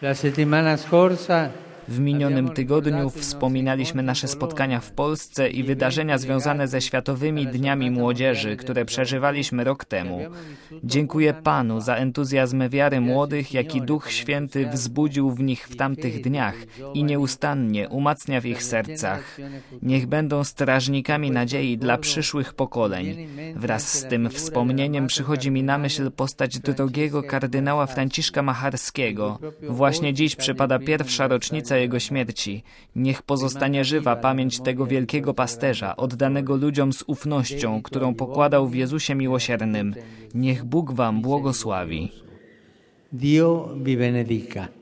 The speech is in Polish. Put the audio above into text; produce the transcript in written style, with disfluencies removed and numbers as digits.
W minionym tygodniu wspominaliśmy nasze spotkania w Polsce i wydarzenia związane ze Światowymi Dniami Młodzieży, które przeżywaliśmy rok temu. Dziękuję Panu za entuzjazm wiary młodych, jaki Duch Święty wzbudził w nich w tamtych dniach i nieustannie umacnia w ich sercach. Niech będą strażnikami nadziei dla przyszłych pokoleń. Wraz z tym wspomnieniem przychodzi mi na myśl postać drogiego kardynała Franciszka Macharskiego. Właśnie dziś przypada pierwsza rocznica jego śmierci. Niech pozostanie żywa pamięć tego wielkiego pasterza, oddanego ludziom z ufnością, którą pokładał w Jezusie Miłosiernym. Niech Bóg wam błogosławi. Dio vi benedica.